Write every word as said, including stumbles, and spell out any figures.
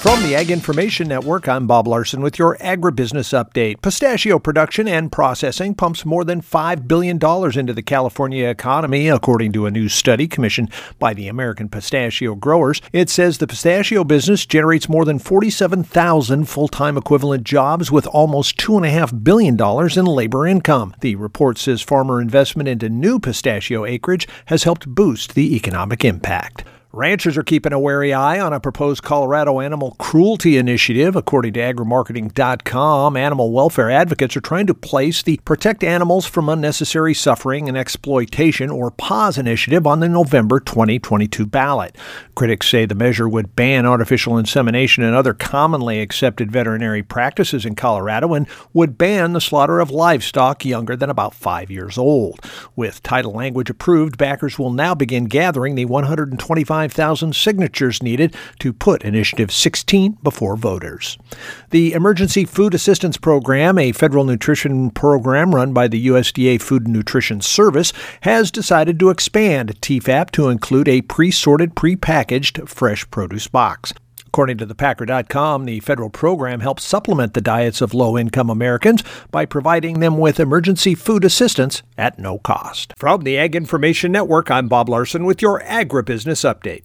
From the Ag Information Network, I'm Bob Larson with your agribusiness update. Pistachio production and processing pumps more than five billion dollars into the California economy, according to a new study commissioned by the American Pistachio Growers. It says the pistachio business generates more than forty-seven thousand full-time equivalent jobs with almost two point five billion dollars in labor income. The report says farmer investment into new pistachio acreage has helped boost the economic impact. Ranchers are keeping a wary eye on a proposed Colorado animal cruelty initiative. According to agri marketing dot com, animal welfare advocates are trying to place the Protect Animals from Unnecessary Suffering and Exploitation, or PAWS initiative, on the November twenty twenty-two ballot. Critics say the measure would ban artificial insemination and other commonly accepted veterinary practices in Colorado and would ban the slaughter of livestock younger than about five years old. With title language approved, backers will now begin gathering the one hundred twenty-five thousand signatures needed to put Initiative sixteen before voters. The Emergency Food Assistance Program, a federal nutrition program run by the U S D A Food and Nutrition Service, has decided to expand T F A P to include a pre-sorted, pre-packaged fresh produce box. According to the Packer dot com, the federal program helps supplement the diets of low-income Americans by providing them with emergency food assistance at no cost. From the Ag Information Network, I'm Bob Larson with your agribusiness update.